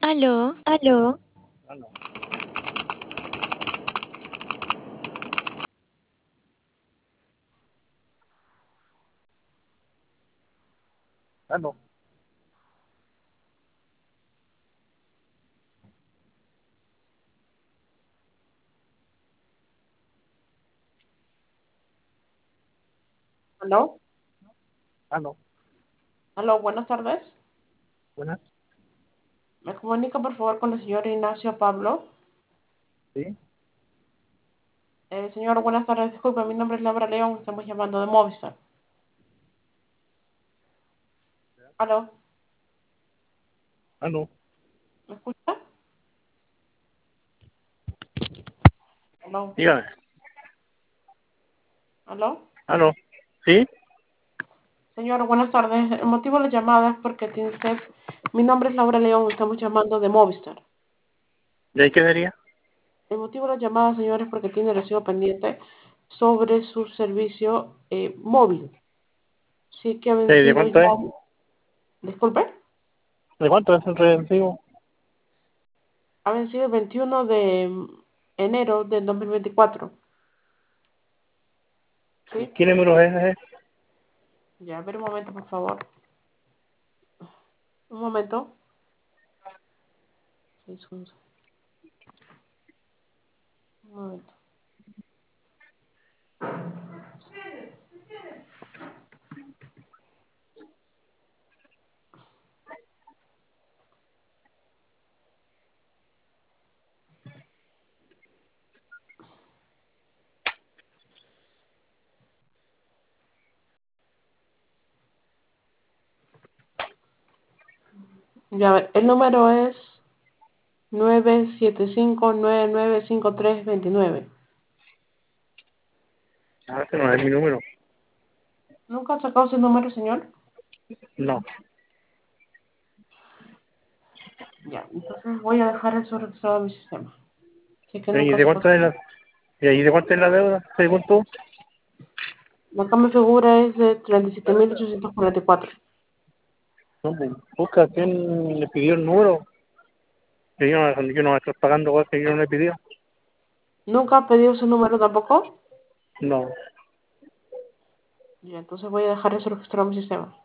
Aló, Aló. Aló. Aló. ¿Aló? Aló. ¿Aló? Buenas tardes. Buenas. ¿Me comunica por favor con el señor Ignacio Pablo? Sí. Señor, buenas tardes. Disculpe, mi nombre es Laura León. Estamos llamando de Movistar. ¿Aló? Aló. ¿Me escucha? ¿Aló? Dígame. ¿Aló? Aló. ¿Sí? Señor, buenas tardes. El motivo de la llamada es porque tiene usted... Mi nombre es Laura León. Estamos llamando de Movistar. ¿De ahí qué sería? El motivo de la llamada, señor, es porque tiene recibo pendiente sobre su servicio móvil. Sí que ha ¿De vencido cuánto ya... es? Disculpe. ¿De cuánto es el recibo? Ha vencido el 21 de enero del 2024. ¿Sí? ¿Qué número es ese? Ya, a ver un momento, por favor. Un momento. 611. Un momento. Ya, a ver, el número es 975995329. Ah, ese no es mi número. ¿Nunca ha sacado ese número, señor? No. Ya, entonces voy a dejar eso registrado en mi sistema. Así que ¿Y nunca de sacó cuánto ese es número. la, y ahí de cuánto es la deuda, según tú? Acá me figura es de 37.844. No, pues, busca quién le pidió el número. Que yo no estoy pagando cosas que yo no le pidió. ¿Nunca ha pedido ese número tampoco? No. Ya, entonces voy a dejar eso registrado en mi sistema.